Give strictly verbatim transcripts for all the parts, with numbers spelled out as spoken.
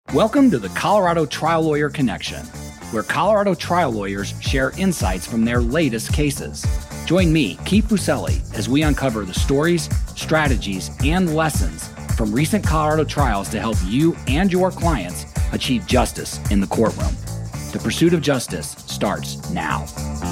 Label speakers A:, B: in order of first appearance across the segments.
A: Welcome to the Colorado Trial Lawyer Connection, where Colorado trial lawyers share insights from their latest cases. Join me, Keith Fuselli, as we uncover the stories, strategies, and lessons from recent Colorado trials to help you and your clients achieve justice in the courtroom. The pursuit of justice starts now.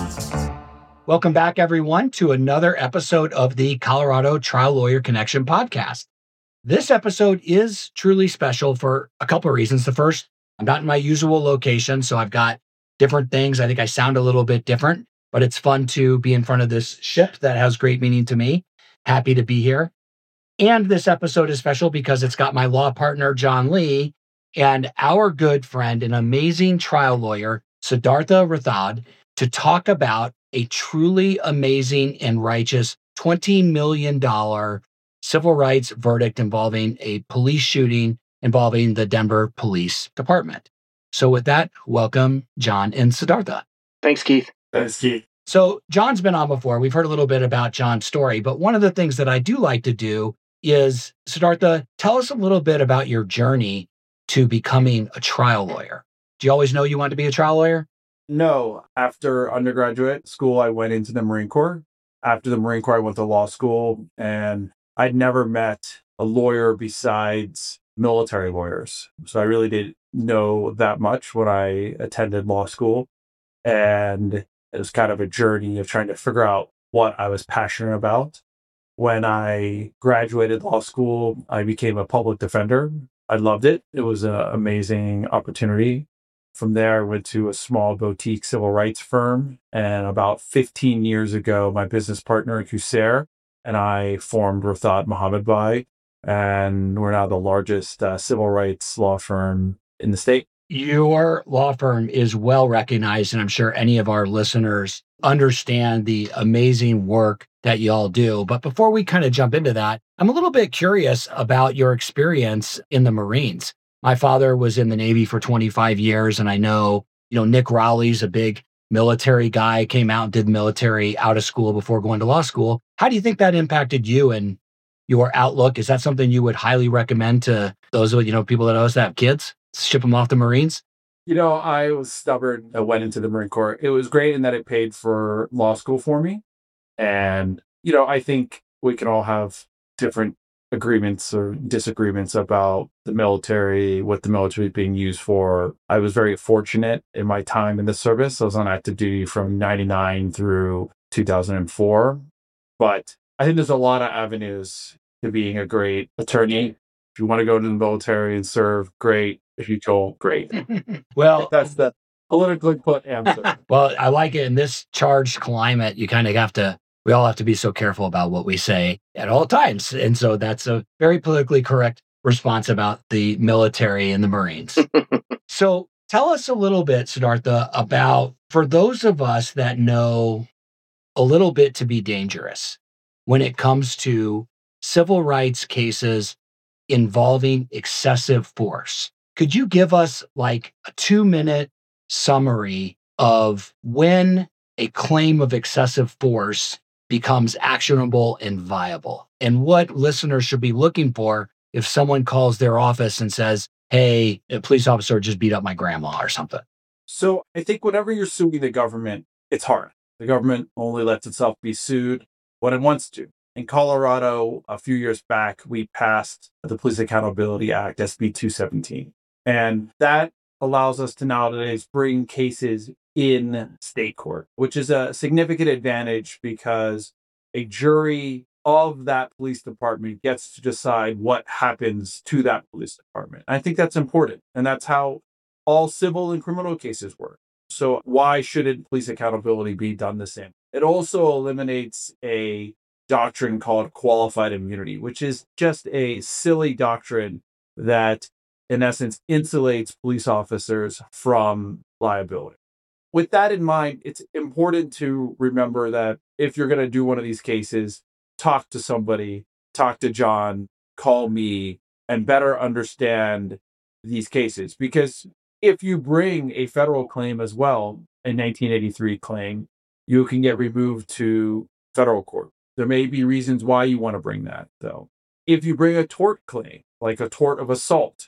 A: Welcome back, everyone, to another episode of the Colorado Trial Lawyer Connection podcast. This episode is truly special for a couple of reasons. The first, I'm not in my usual location, so I've got different things. I think I sound a little bit different, but it's fun to be in front of this ship that has great meaning to me. Happy to be here. And this episode is special because it's got my law partner, John Lee, and our good friend and amazing trial lawyer, Siddhartha Rathod, to talk about a truly amazing and righteous twenty million dollars civil rights verdict involving a police shooting involving the Denver Police Department. So with that, welcome, John and Siddhartha.
B: Thanks, Keith.
C: Thanks, Keith.
A: So John's been on before. We've heard a little bit about John's story, but one of the things that I do like to do is, Siddhartha, tell us a little bit about your journey to becoming a trial lawyer. Do you always know you wanted to be a trial lawyer?
C: No. After undergraduate school, I went into the Marine Corps. After the Marine Corps, I went to law school, and I'd never met a lawyer besides military lawyers. So I really didn't know that much when I attended law school. And it was kind of a journey of trying to figure out what I was passionate about. When I graduated law school, I became a public defender. I loved it. It was an amazing opportunity. From there, I went to a small boutique civil rights firm. And about fifteen years ago, my business partner, Kusair, and I formed Rathod Mohammadbhai, and we're now the largest uh, civil rights law firm in the state.
A: Your law firm is well recognized, and I'm sure any of our listeners understand the amazing work that y'all do. But before we kind of jump into that, I'm a little bit curious about your experience in the Marines. My father was in the Navy for twenty-five years, and I know, you know, Nick Rowley's a big military guy, came out and did military out of school before going to law school. How do you think that impacted you and your outlook? Is that something you would highly recommend to those, you know, people that also have kids? Ship them off the Marines?
C: You know, I was stubborn. I went into the Marine Corps. It was great in that it paid for law school for me. And, you know, I think we can all have different agreements or disagreements about the military, what the military is being used for. I was very fortunate in my time in the service. I was on active duty from ninety-nine through two thousand four. But I think there's a lot of avenues to being a great attorney. If you want to go to the military and serve, great. If you don't, great.
A: Well,
C: that's the politically put answer.
A: Well, I like it. In this charged climate, you kind of have to, we all have to be so careful about what we say at all times. And so that's a very politically correct response about the military and the Marines. So tell us a little bit, Siddhartha, about, for those of us that know a little bit to be dangerous when it comes to civil rights cases involving excessive force. Could you give us like a two minute summary of when a claim of excessive force becomes actionable and viable, and what listeners should be looking for if someone calls their office and says, hey, a police officer just beat up my grandma or something?
C: So I think whenever you're suing the government, it's hard. The government only lets itself be sued when it wants to. In Colorado, a few years back, we passed the Police Accountability Act, S B two seventeen. And that allows us to nowadays bring cases in state court, which is a significant advantage because a jury of that police department gets to decide what happens to that police department. I think that's important. And that's how all civil and criminal cases work. So why shouldn't police accountability be done the same? It also eliminates a doctrine called qualified immunity, which is just a silly doctrine that, in essence, insulates police officers from liability. With that in mind, it's important to remember that if you're going to do one of these cases, talk to somebody, talk to John, call me, and better understand these cases. Because if you bring a federal claim as well, a nineteen eighty-three claim, you can get removed to federal court. There may be reasons why you want to bring that, though. If you bring a tort claim, like a tort of assault,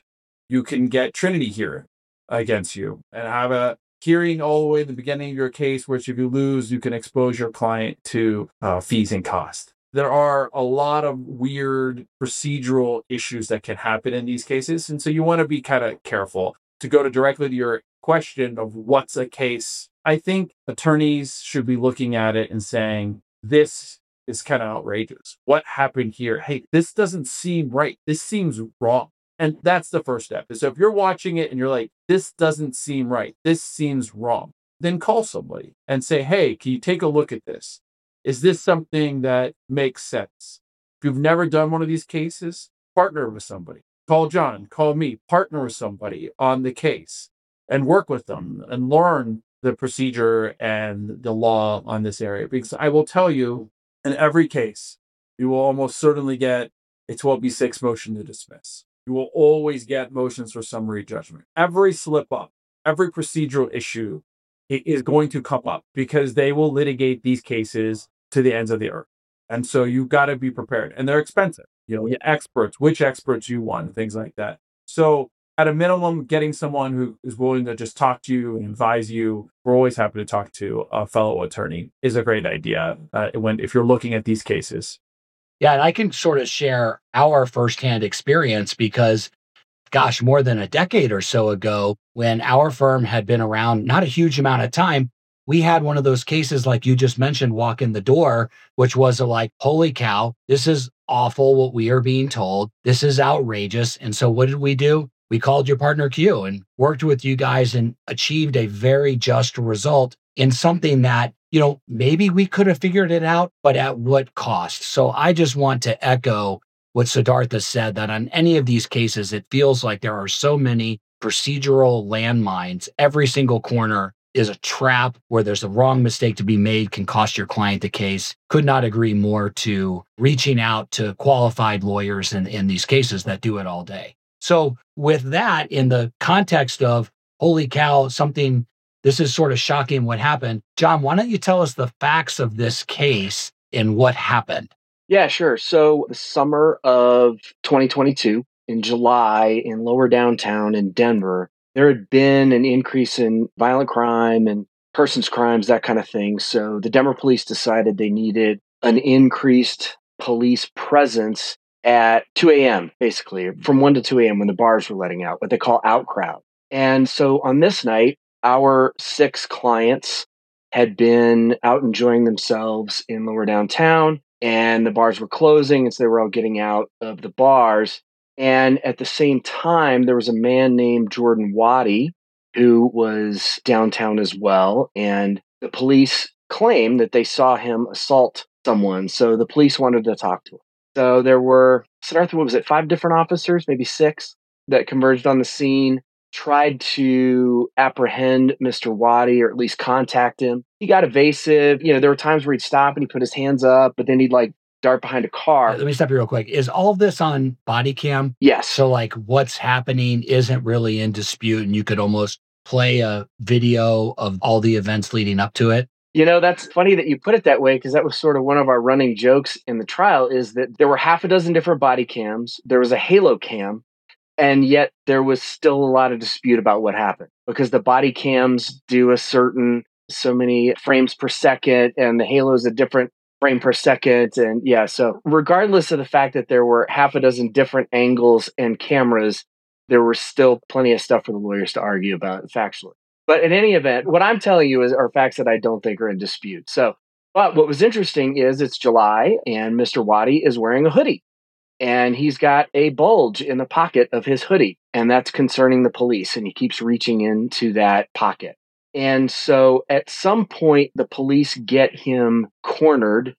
C: You can get Trinity here against you and have a hearing all the way at the beginning of your case, which if you lose, you can expose your client to uh, fees and costs. There are a lot of weird procedural issues that can happen in these cases. And so you want to be kind of careful. To go to directly to your question of what's a case, I think attorneys should be looking at it and saying, this is kind of outrageous. What happened here? Hey, this doesn't seem right. This seems wrong. And that's the first step. So if you're watching it and you're like, this doesn't seem right, this seems wrong, then call somebody and say, hey, can you take a look at this? Is this something that makes sense? If you've never done one of these cases, partner with somebody. Call John, call me, partner with somebody on the case and work with them and learn the procedure and the law on this area. Because I will tell you, in every case, you will almost certainly get a twelve B six motion to dismiss. You will always get motions for summary judgment. Every slip up, every procedural issue is going to come up because they will litigate these cases to the ends of the earth. And so you've got to be prepared. And they're expensive. You know, experts, which experts you want, things like that. So at a minimum, getting someone who is willing to just talk to you and advise you, we're always happy to talk to a fellow attorney, is a great idea uh, when if you're looking at these cases.
A: Yeah, and I can sort of share our firsthand experience because, gosh, more than a decade or so ago, when our firm had been around not a huge amount of time, we had one of those cases like you just mentioned walk in the door, which was a like, holy cow, this is awful what we are being told. This is outrageous. And so what did we do? We called your partner Q and worked with you guys and achieved a very just result in something that, you know, maybe we could have figured it out, but at what cost? So I just want to echo what Siddhartha said, that on any of these cases, it feels like there are so many procedural landmines. Every single corner is a trap where there's a wrong mistake to be made, can cost your client the case. Could not agree more to reaching out to qualified lawyers in, in these cases that do it all day. So with that, in the context of, holy cow, something, this is sort of shocking what happened. John, why don't you tell us the facts of this case and what happened?
B: Yeah, sure. So the summer of twenty twenty-two, in July, in lower downtown in Denver, there had been an increase in violent crime and persons crimes, that kind of thing. So the Denver police decided they needed an increased police presence at two a.m., basically, from one to two a.m. when the bars were letting out, what they call out crowd. And so on this night, our six clients had been out enjoying themselves in lower downtown, and the bars were closing, and so they were all getting out of the bars. And at the same time, there was a man named Jordan Waddy who was downtown as well, and the police claimed that they saw him assault someone, so the police wanted to talk to him. So there were, Siddhartha, what was it, five different officers, maybe six, that converged on the scene, tried to apprehend Mister Waddy, or at least contact him. He got evasive. You know, there were times where he'd stop and he'd put his hands up, but then he'd like dart behind a car.
A: Let me stop you real quick. Is all of this on body cam?
B: Yes.
A: So like what's happening isn't really in dispute, and you could almost play a video of all the events leading up to it?
B: You know, that's funny that you put it that way, because that was sort of one of our running jokes in the trial, is that there were half a dozen different body cams. There was a halo cam. And yet there was still a lot of dispute about what happened, because the body cams do a certain so many frames per second, and the halo is a different frame per second. And yeah, so regardless of the fact that there were half a dozen different angles and cameras, there were still plenty of stuff for the lawyers to argue about factually. But in any event, what I'm telling you is are facts that I don't think are in dispute. So, but what was interesting is it's July and Mister Waddy is wearing a hoodie. And he's got a bulge in the pocket of his hoodie, and that's concerning the police. And he keeps reaching into that pocket. And so at some point, the police get him cornered,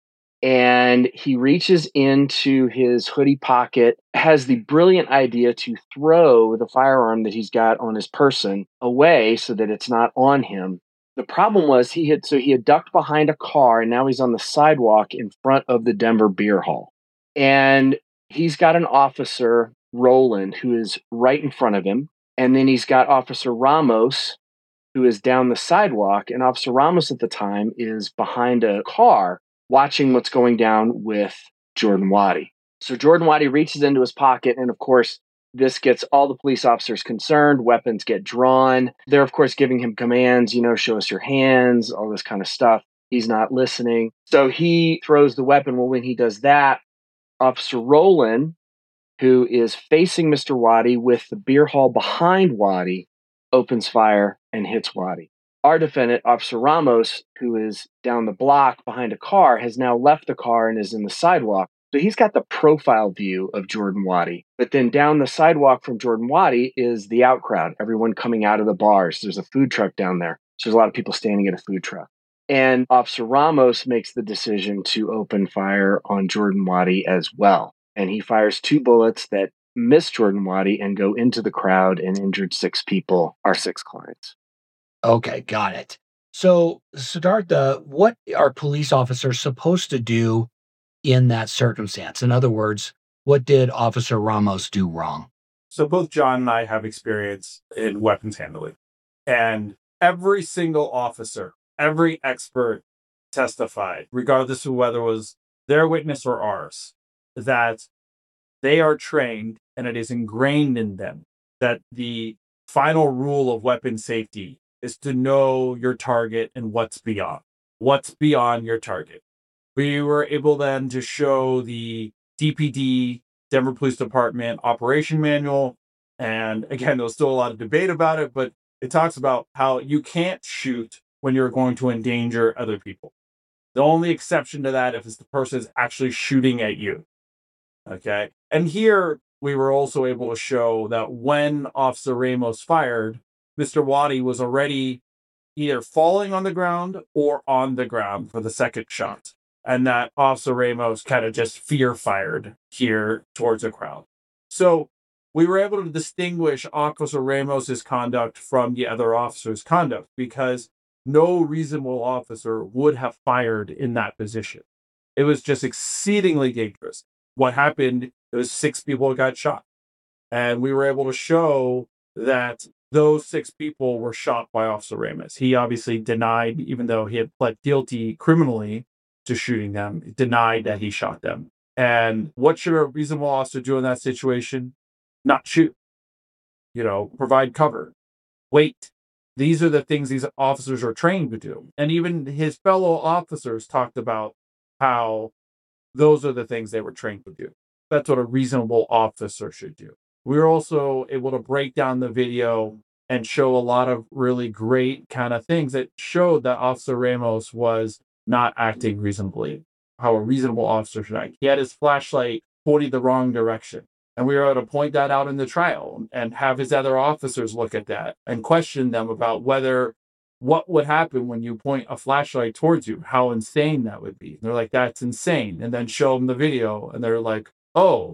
B: and he reaches into his hoodie pocket, has the brilliant idea to throw the firearm that he's got on his person away so that it's not on him. The problem was he had, so he had ducked behind a car, and now he's on the sidewalk in front of the Denver Beer Hall. And he's got an officer, Roland, who is right in front of him. And then he's got Officer Ramos, who is down the sidewalk. And Officer Ramos at the time is behind a car watching what's going down with Jordan Waddy. So Jordan Waddy reaches into his pocket. And of course, This gets all the police officers concerned. Weapons get drawn. They're, of course, giving him commands, you know, show us your hands, all this kind of stuff. He's not listening. So he throws the weapon. Well, when he does that, Officer Rowland, who is facing Mister Waddy with the beer hall behind Waddy, opens fire and hits Waddy. Our defendant, Officer Ramos, who is down the block behind a car, has now left the car and is in the sidewalk. So he's got the profile view of Jordan Waddy. But then down the sidewalk from Jordan Waddy is the out crowd, everyone coming out of the bars. There's a food truck down there. So there's a lot of people standing at a food truck. And Officer Ramos makes the decision to open fire on Jordan Waddy as well. And he fires two bullets that miss Jordan Waddy and go into the crowd and injured six people, our six clients.
A: Okay, got it. So, Siddhartha, what are police officers supposed to do in that circumstance? In other words, what did Officer Ramos do wrong?
C: So both John and I have experience in weapons handling. And every single officer, every expert testified, regardless of whether it was their witness or ours, that they are trained and it is ingrained in them that the final rule of weapon safety is to know your target and what's beyond. What's beyond your target. We were able then to show the D P D, Denver Police Department operation manual. And again, there's still a lot of debate about it, but it talks about how you can't shoot when you're going to endanger other people. The only exception to that if it's the person is actually shooting at you. Okay. And here we were also able to show that when Officer Ramos fired, Mister Waddy was already either falling on the ground or on the ground for the second shot. And that Officer Ramos kind of just fear fired here towards the crowd. So we were able to distinguish Officer Ramos's conduct from the other officer's conduct because no reasonable officer would have fired in that position. It was just exceedingly dangerous. What happened, it was six people who got shot. And we were able to show that those six people were shot by Officer Ramos. He obviously denied, even though he had pled guilty criminally to shooting them, denied that he shot them. And what should a reasonable officer do in that situation? Not shoot. You know, provide cover. Wait. These are the things these officers are trained to do. And even his fellow officers talked about how those are the things they were trained to do. That's what a reasonable officer should do. We were also able to break down the video and show a lot of really great kind of things that showed that Officer Ramos was not acting reasonably, how a reasonable officer should act. He had his flashlight pointing the wrong direction. And we were able to point that out in the trial and have his other officers look at that and question them about whether what would happen when you point a flashlight towards you, how insane that would be. And they're like, that's insane. And then show them the video and they're like, oh,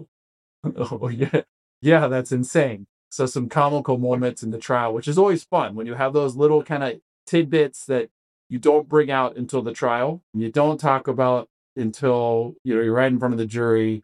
C: oh yeah. Yeah, that's insane. So some comical moments in the trial, which is always fun when you have those little kind of tidbits that you don't bring out until the trial. You don't talk about until, you know, you're right in front of the jury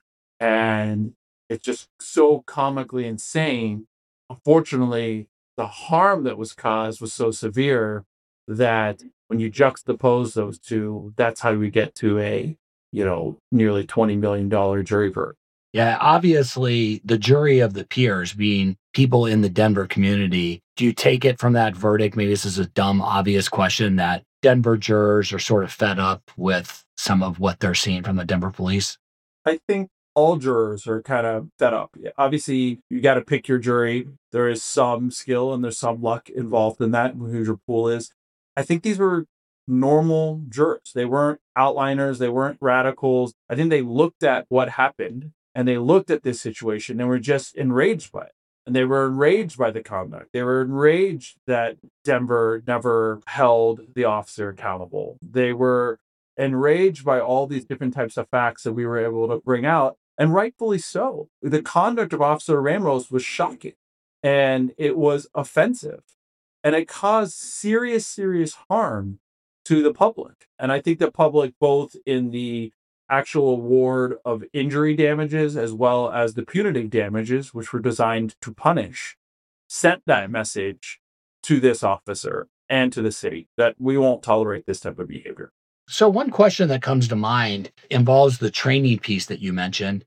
C: and it's just so comically insane. Unfortunately, the harm that was caused was so severe that when you juxtapose those two, that's how we get to a, you know, nearly twenty million dollars jury verdict.
A: Yeah, obviously, the jury of the peers being people in the Denver community, do you take it from that verdict? Maybe this is a dumb, obvious question that Denver jurors are sort of fed up with some of what they're seeing from the Denver police?
C: I think all jurors are kind of fed up. Obviously, you got to pick your jury. There is some skill and there's some luck involved in that, who your pool is. I think these were normal jurors. They weren't outliners. They weren't radicals. I think they looked at what happened. And they looked at this situation and were just enraged by it. And they were enraged by the conduct. They were enraged that Denver never held the officer accountable. They were enraged by all these different types of facts that we were able to bring out, and rightfully so. The conduct of Officer Ramos was shocking, and it was offensive, and it caused serious, serious harm to the public. And I think the public, both in the actual award of injury damages as well as the punitive damages, which were designed to punish, sent that message to this officer and to the city that we won't tolerate this type of behavior.
A: So one question that comes to mind involves the training piece that you mentioned,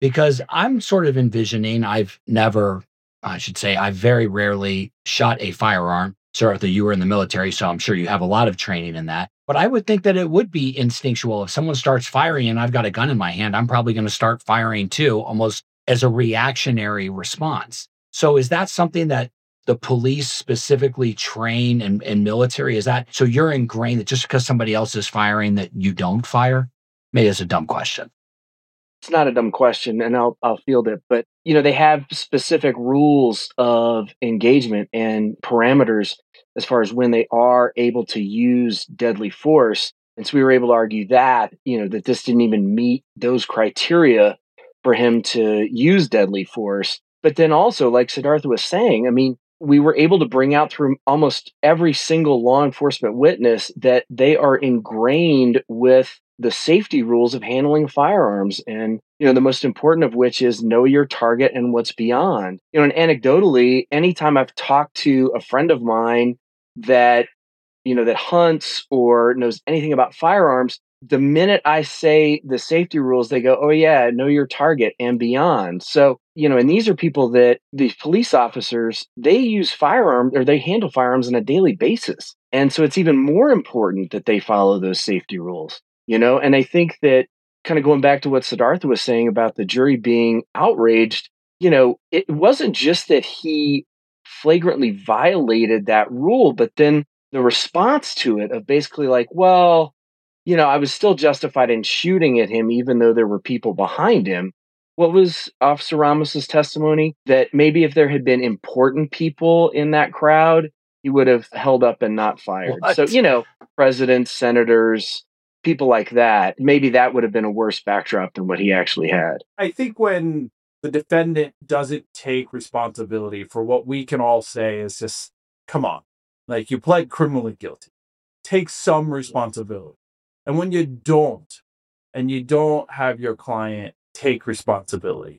A: Because I'm sort of envisioning, I've never, I should say, I very rarely shot a firearm. Sir Arthur, you were in the military, so I'm sure you have a lot of training in that. But I would think that it would be instinctual. If someone starts firing and I've got a gun in my hand, I'm probably going to start firing too, almost as a reactionary response. So is that something that the police specifically train in, in military? Is that so you're ingrained that just because somebody else is firing that you don't fire? Maybe it's a dumb question.
B: It's not a dumb question, and I'll I'll field it. But you know, they have specific rules of engagement and parameters as far as when they are able to use deadly force. And so we were able to argue that, you know, that this didn't even meet those criteria for him to use deadly force. But then also, like Siddhartha was saying, I mean, we were able to bring out through almost every single law enforcement witness that they are ingrained with the safety rules of handling firearms. And, you know, the most important of which is know your target and what's beyond. You know, and anecdotally, anytime I've talked to a friend of mine that, you know, that hunts or knows anything about firearms, the minute I say the safety rules, they go, oh, yeah, know your target and beyond. So, you know, and these are people that these police officers, they use firearms or they handle firearms on a daily basis. And so it's even more important that they follow those safety rules, you know, and I think that kind of going back to what Siddhartha was saying about the jury being outraged, you know, it wasn't just that he flagrantly violated that rule, but then the response to it of basically like, well, you know, I was still justified in shooting at him, even though there were people behind him. What was Officer Ramos's testimony? That maybe if there had been important people in that crowd, he would have held up and not fired.
A: What?
B: So, you know, presidents, senators, people like that, maybe that would have been a worse backdrop than what he actually had.
C: I think when the defendant doesn't take responsibility for what we can all say is just, come on, like you pled criminally guilty, take some responsibility. And when you don't, and you don't have your client take responsibility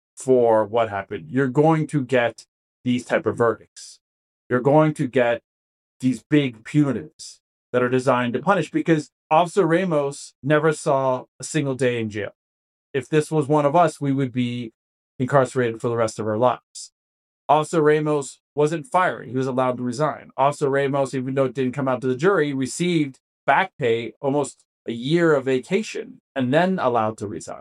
C: for what happened, you're going to get these type of verdicts. You're going to get these big punitives that are designed to punish, because Officer Ramos never saw a single day in jail. If this was one of us, we would be incarcerated for the rest of our lives. Officer Ramos wasn't fired. He was allowed to resign. Officer Ramos, even though it didn't come out to the jury, received back pay, almost a year of vacation, and then allowed to resign.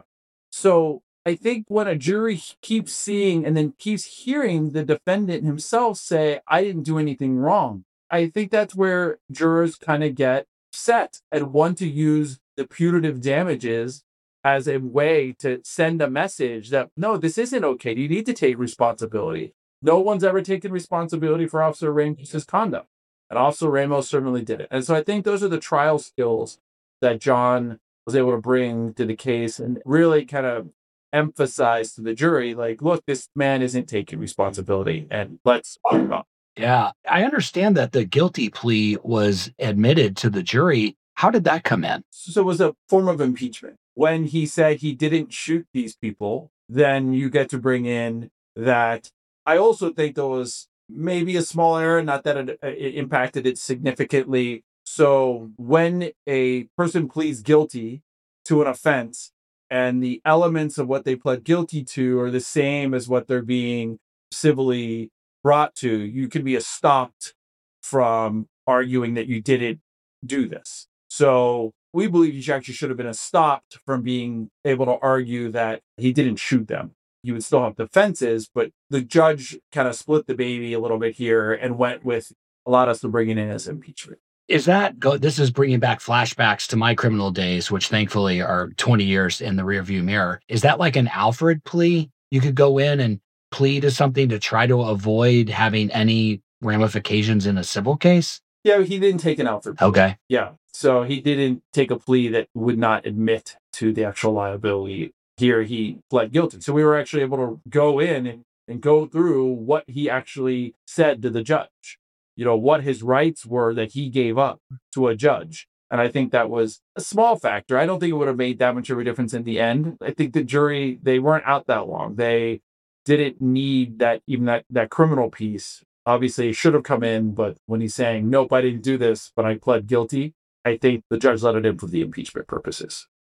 C: So I think when a jury keeps seeing and then keeps hearing the defendant himself say, I didn't do anything wrong, I think that's where jurors kind of get upset and want to use the punitive damages as a way to send a message that, no, this isn't okay. You need to take responsibility. No one's ever taken responsibility for Officer Ramos's conduct. And Officer Ramos certainly did it. And so I think those are the trial skills that John was able to bring to the case and really kind of emphasize to the jury, like, look, this man isn't taking responsibility and let's move on.
A: Yeah, I understand that the guilty plea was admitted to the jury. How did that come in?
C: So it was a form of impeachment. When he said he didn't shoot these people, then you get to bring in that. I also think there was maybe a small error, not that it, it impacted it significantly. So when a person pleads guilty to an offense and the elements of what they pled guilty to are the same as what they're being civilly brought to, you can be stopped from arguing that you didn't do this. So we believe he actually should have been stopped from being able to argue that he didn't shoot them. You would still have defenses, but the judge kind of split the baby a little bit here and went with, allowed us to bring it in as impeachment.
A: Is that, go, this is bringing back flashbacks to my criminal days, which thankfully are twenty years in the rearview mirror. Is that like an Alfred plea? You could go in and plead to something to try to avoid having any ramifications in a civil case?
C: Yeah, he didn't take an Alfred plea.
A: Okay.
C: Yeah, so he didn't take a plea that would not admit to the actual liability. Here he pled guilty. So we were actually able to go in and, and go through what he actually said to the judge. You know, what his rights were that he gave up to a judge. And I think that was a small factor. I don't think it would have made that much of a difference in the end. I think the jury, they weren't out that long. They didn't need that, even that, that criminal piece. Obviously, it should have come in, but when he's saying, nope, I didn't do this, but I pled guilty, I think the judge let it in for the impeachment purposes.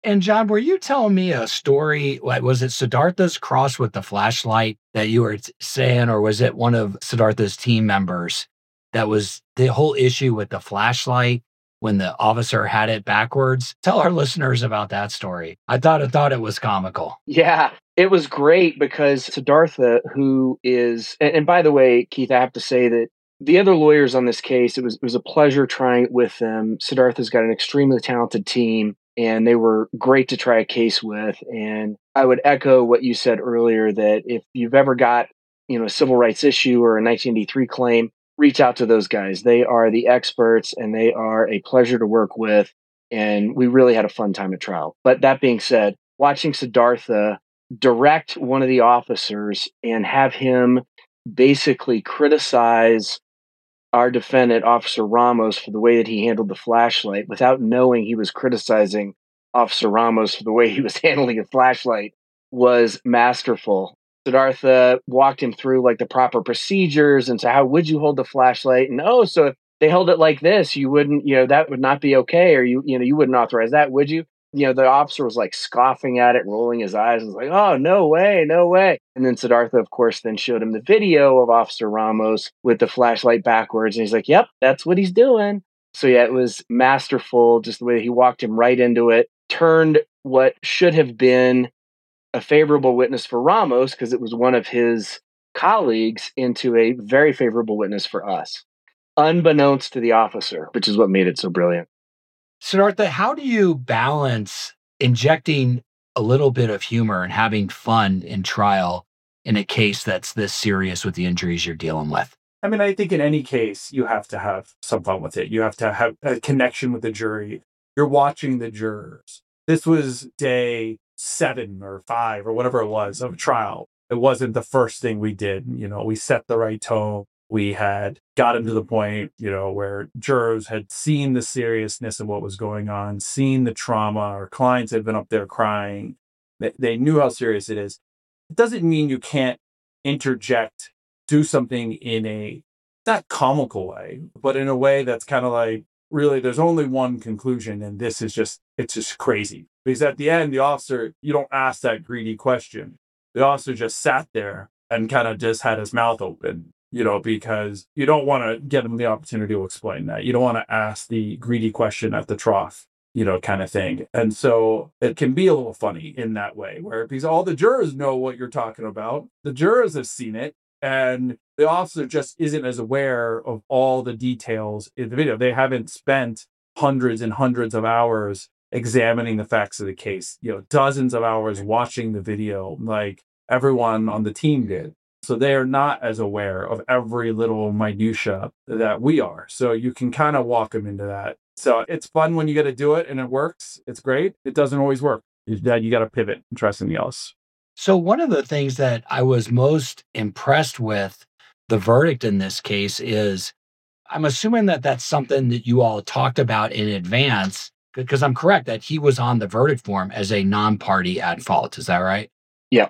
A: And John, were you telling me a story? Like, was it Siddhartha's cross with the flashlight that you were t- saying, or was it one of Siddhartha's team members that was the whole issue with the flashlight when the officer had it backwards? Tell our listeners about that story. I thought I thought it was comical.
B: Yeah, it was great because Siddhartha, who is, and, and by the way, Keith, I have to say that the other lawyers on this case, it was it was a pleasure trying it with them. Siddhartha's got an extremely talented team, and they were great to try a case with. And I would echo what you said earlier that if you've ever got, you know, a civil rights issue or a nineteen eighty-three claim, reach out to those guys. They are the experts, and they are a pleasure to work with. And we really had a fun time at trial. But that being said, watching Siddhartha direct one of the officers and have him basically criticize our defendant, Officer Ramos, for the way that he handled the flashlight without knowing he was criticizing Officer Ramos for the way he was handling a flashlight was masterful. Siddhartha walked him through like the proper procedures and so how would you hold the flashlight? And oh, so if they held it like this, you wouldn't, you know, that would not be okay, or you, you know, you wouldn't authorize that, would you? You know, the officer was like scoffing at it, rolling his eyes, and was like, oh, no way, no way. And then Siddhartha, of course, then showed him the video of Officer Ramos with the flashlight backwards. And he's like, yep, that's what he's doing. So, yeah, it was masterful, just the way he walked him right into it, turned what should have been a favorable witness for Ramos, because it was one of his colleagues, into a very favorable witness for us, unbeknownst to the officer, which is what made it so brilliant.
A: Siddhartha, how do you balance injecting a little bit of humor and having fun in trial in a case that's this serious with the injuries you're dealing with?
C: I mean, I think in any case, you have to have some fun with it. You have to have a connection with the jury. You're watching the jurors. This was day seven or five or whatever it was of trial. It wasn't the first thing we did. You know, we set the right tone. We had gotten to the point, you know, where jurors had seen the seriousness of what was going on, seen the trauma. Our clients had been up there crying. They, they knew how serious it is. It doesn't mean you can't interject, do something in a, not comical way, but in a way that's kind of like, really, there's only one conclusion, and this is just, it's just crazy. Because at the end, the officer, you don't ask that greedy question. The officer just sat there and kind of just had his mouth open. You know, because you don't want to get them the opportunity to explain that. You don't want to ask the greedy question at the trough, you know, kind of thing. And so it can be a little funny in that way, where because all the jurors know what you're talking about, the jurors have seen it, and the officer just isn't as aware of all the details in the video. They haven't spent hundreds and hundreds of hours examining the facts of the case, you know, dozens of hours watching the video like everyone on the team did. So they are not as aware of every little minutia that we are. So you can kind of walk them into that. So it's fun when you get to do it and it works. It's great. It doesn't always work. Then you got to pivot and try something else.
A: So one of the things that I was most impressed with the verdict in this case is, I'm assuming that that's something that you all talked about in advance, because I'm correct that he was on the verdict form as a non-party at fault. Is that right?
B: Yeah.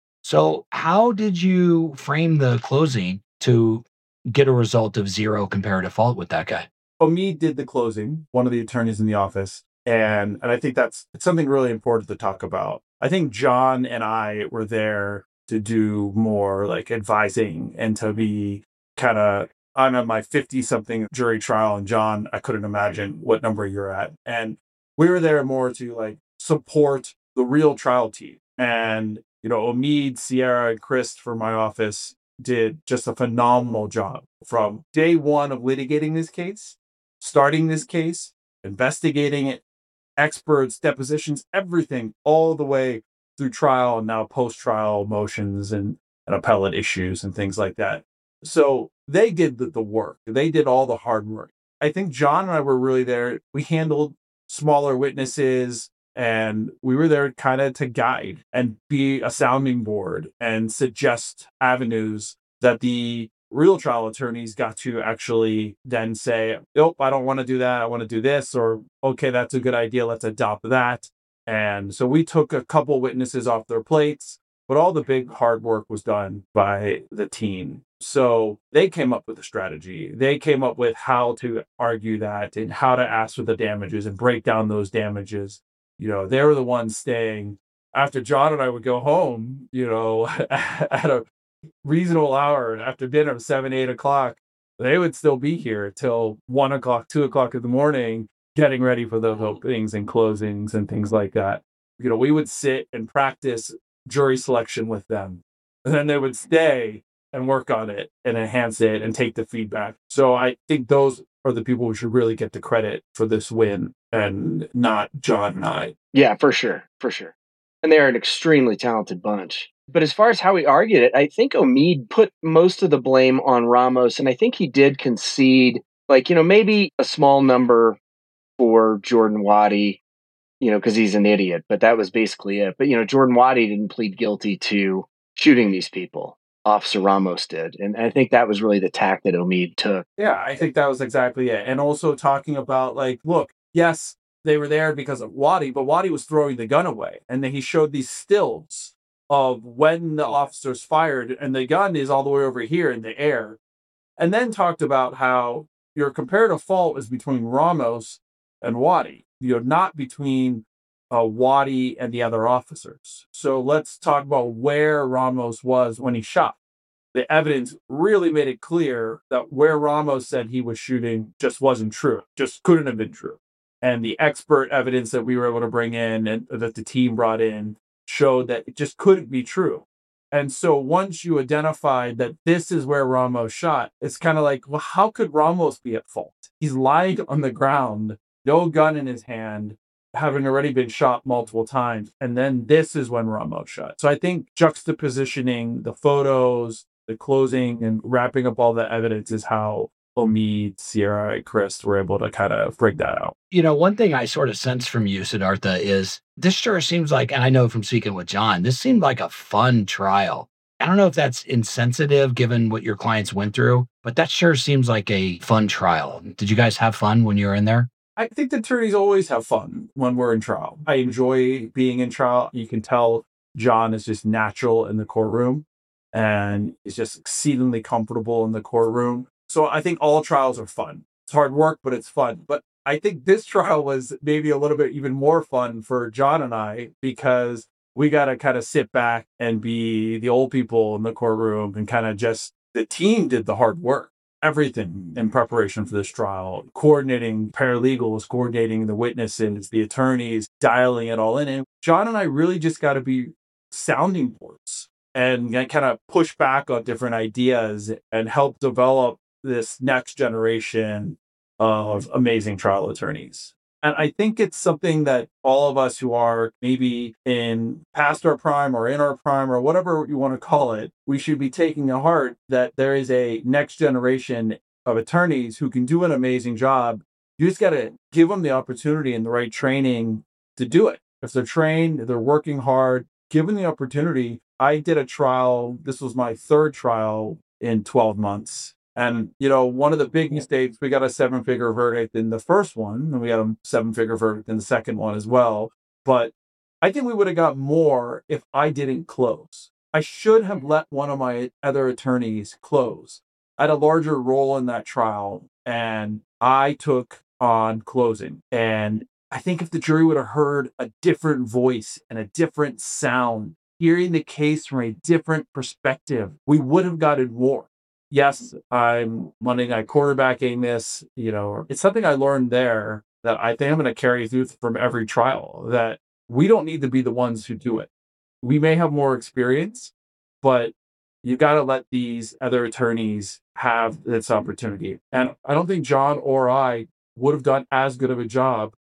A: So how did you frame the closing to get a result of zero comparative fault with that guy?
C: Omid did the closing, one of the attorneys in the office. And and I think that's it's something really important to talk about. I think John and I were there to do more like advising and to be kind of, I'm at my fifty-something jury trial, and John, I couldn't imagine what number you're at. And we were there more to like support the real trial team. And you know, Omid, Sierra, and Chris from my office did just a phenomenal job from day one of litigating this case, starting this case, investigating it, experts, depositions, everything, all the way through trial and now post-trial motions and, and appellate issues and things like that. So they did the, the work. They did all the hard work. I think John and I were really there. We handled smaller witnesses, and we were there kind of to guide and be a sounding board and suggest avenues that the real trial attorneys got to actually then say, nope, I don't want to do that. I want to do this. Or, okay, that's a good idea. Let's adopt that. And so we took a couple witnesses off their plates, but all the big hard work was done by the team. So they came up with a strategy. They came up with how to argue that and how to ask for the damages and break down those damages. You know, they were the ones staying after John and I would go home, you know, at a reasonable hour after dinner, seven, eight o'clock. They would still be here till one o'clock, two o'clock in the morning, getting ready for those openings and closings and things like that. You know, we would sit and practice jury selection with them. And then they would stay and work on it and enhance it and take the feedback. So I think those are the people who should really get the credit for this win and not John and I.
B: Yeah, for sure. For sure. And they're an extremely talented bunch. But as far as how he argued it, I think Omid put most of the blame on Ramos. And I think he did concede, like, you know, maybe a small number for Jordan Waddy, you know, because he's an idiot. But that was basically it. But, you know, Jordan Waddy didn't plead guilty to shooting these people. Officer Ramos did. And I think that was really the tack that Omid took.
C: Yeah, I think that was exactly it. And also talking about, like, look, yes, they were there because of Waddy, but Waddy was throwing the gun away. And then he showed these stills of when the officers fired, and the gun is all the way over here in the air. And then talked about how your comparative fault is between Ramos and Waddy, you know, not between uh, Waddy and the other officers. So let's talk about where Ramos was when he shot. The evidence really made it clear that where Ramos said he was shooting just wasn't true, just couldn't have been true. And the expert evidence that we were able to bring in and that the team brought in showed that it just couldn't be true. And so once you identified that this is where Ramos shot, it's kind of like, well, how could Ramos be at fault? He's lying on the ground, no gun in his hand, having already been shot multiple times. And then this is when Ramos shot. So I think juxtapositioning the photos, the closing, and wrapping up all the evidence is how Omid, Sierra, and Chris were able to kind of break that out.
A: You know, one thing I sort of sense from you, Siddhartha, is this sure seems like, and I know from speaking with John, this seemed like a fun trial. I don't know if that's insensitive given what your clients went through, but that sure seems like a fun trial. Did you guys have fun when you were in there?
C: I think the attorneys always have fun when we're in trial. I enjoy being in trial. You can tell John is just natural in the courtroom and is just exceedingly comfortable in the courtroom. So I think all trials are fun. It's hard work, but it's fun. But I think this trial was maybe a little bit even more fun for John and I because we got to kind of sit back and be the old people in the courtroom and kind of just, the team did the hard work. Everything in preparation for this trial, coordinating paralegals, coordinating the witnesses, the attorneys, dialing it all in. And John and I really just got to be sounding boards and kind of push back on different ideas and help develop this next generation of amazing trial attorneys. And I think it's something that all of us who are maybe in past our prime or in our prime or whatever you want to call it, we should be taking to heart that there is a next generation of attorneys who can do an amazing job. You just got to give them the opportunity and the right training to do it. If they're trained, they're working hard, give them the opportunity. I did a trial. This was my third trial in twelve months. And, you know, one of the big mistakes, we got a seven-figure verdict in the first one, and we got a seven-figure verdict in the second one as well. But I think we would have got more if I didn't close. I should have let one of my other attorneys close. I had a larger role in that trial, and I took on closing. And I think if the jury would have heard a different voice and a different sound, hearing the case from a different perspective, we would have gotten more. Yes, I'm Monday night quarterbacking this, you know, it's something I learned there that I think I'm going to carry through from every trial, that we don't need to be the ones who do it. We may have more experience, but you got to let these other attorneys have this opportunity. And I don't think John or I would have done as good of a job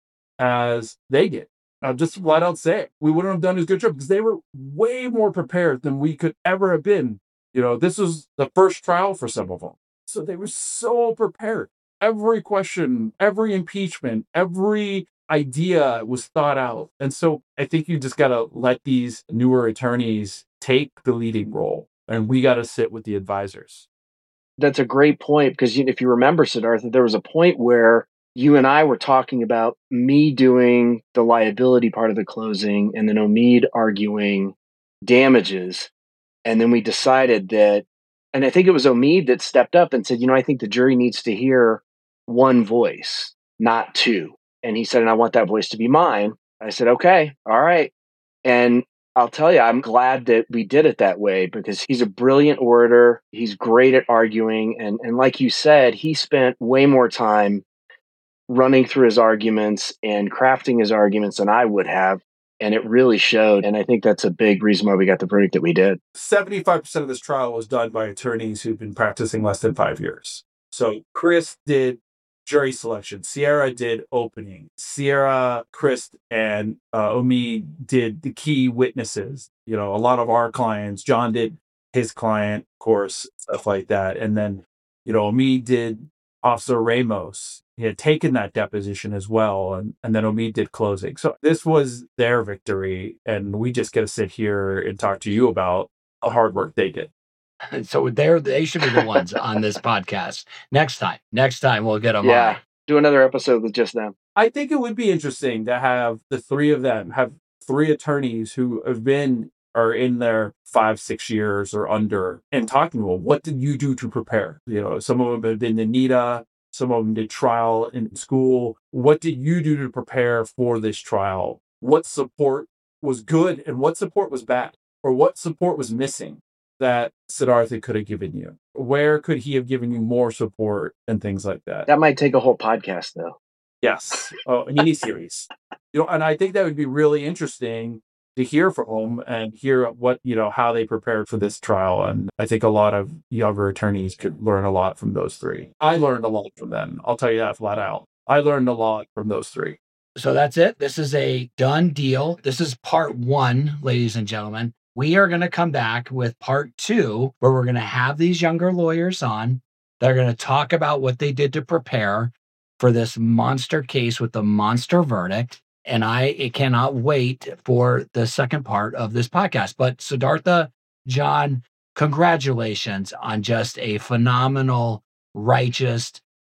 C: as they did. I'll just flat out say it. We wouldn't have done as good a job because they were way more prepared than we could ever have been. You know, this was the first trial for some of them. So they were so prepared. Every question, every impeachment, every idea was thought out. And so I think you just got to let these newer attorneys take the leading role. And we got to sit with the advisors.
B: That's a great point because if you remember, Siddhartha, there was a point where you and I were talking about me doing the liability part of the closing and then Omid arguing damages. And then we decided that, and I think it was Omid that stepped up and said, you know, I think the jury needs to hear one voice, not two. And he said, and I want that voice to be mine. I said, okay, all right. And I'll tell you, I'm glad that we did it that way because he's a brilliant orator. He's great at arguing. And, and like you said, he spent way more time running through his arguments and crafting his arguments than I would have. And it really showed. And I think that's a big reason why we got the verdict that we did.
C: seventy-five percent of this trial was done by attorneys who've been practicing less than five years. So Chris did jury selection. Sierra did opening. Sierra, Chris, and uh, Omid did the key witnesses. You know, a lot of our clients, John did his client, of course, stuff like that. And then, you know, Omid did Officer Ramos. He had taken that deposition as well. And, and then Omid did closing. So this was their victory. And we just get to sit here and talk to you about the hard work they did.
A: So they're, they should be the ones on this podcast. Next time, next time we'll get them
B: yeah,
A: on.
B: Do another episode with just them.
C: I think it would be interesting to have the three of them, have three attorneys who have been or in their five, six years or under and talking to them. What did you do to prepare? You know, some of them have been to NITA. Some of them did trial in school. What did you do to prepare for this trial? What support was good and what support was bad? Or what support was missing that Siddhartha could have given you? Where could he have given you more support and things like that?
B: That might take a whole podcast, though.
C: Yes, oh, a mini series. You know, and I think that would be really interesting to hear from them and hear what, you know, how they prepared for this trial. And I think a lot of younger attorneys could learn a lot from those three. I learned a lot from them. I'll tell you that flat out. I learned a lot from those three.
A: So that's it. This is a done deal. This is part one, ladies and gentlemen. We are going to come back with part two, where we're going to have these younger lawyers on. They're going to talk about what they did to prepare for this monster case with the monster verdict. And I cannot wait for the second part of this podcast. But Siddhartha, John, congratulations on just a phenomenal, righteous,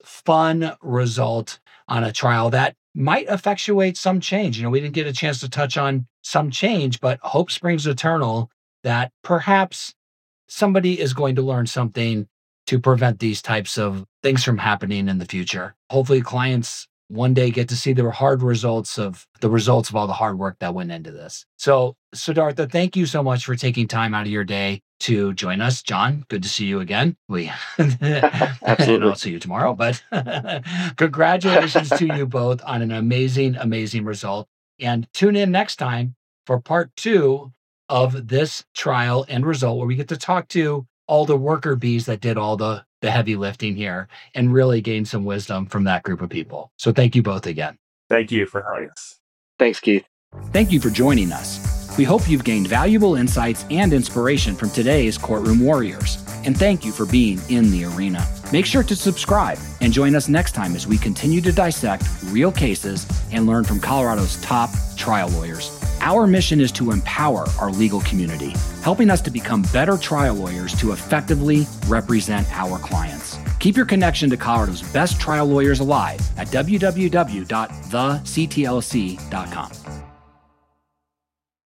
A: fun result on a trial that might effectuate some change. You know, we didn't get a chance to touch on some change, but hope springs eternal that perhaps somebody is going to learn something to prevent these types of things from happening in the future. Hopefully clients one day get to see the hard results of the results of all the hard work that went into this. So Siddhartha, thank you so much for taking time out of your day to join us. John, good to see you again. We
B: Absolutely.
A: I'll see you tomorrow, but congratulations to you both on an amazing, amazing result. And tune in next time for part two of this trial and result, where we get to talk to all the worker bees that did all the, the heavy lifting here and really gain some wisdom from that group of people. So thank you both again.
C: Thank you for having us.
B: Thanks, Keith.
A: Thank you for joining us. We hope you've gained valuable insights and inspiration from today's Courtroom Warriors. And thank you for being in the arena. Make sure to subscribe and join us next time as we continue to dissect real cases and learn from Colorado's top trial lawyers. Our mission is to empower our legal community, helping us to become better trial lawyers to effectively represent our clients. Keep your connection to Colorado's best trial lawyers alive at w w w dot the c t l c dot com.